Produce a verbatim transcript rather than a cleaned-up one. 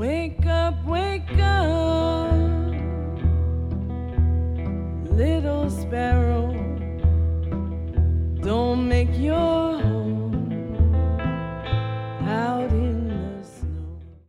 Wake up, wake up, little sparrow. Don't make your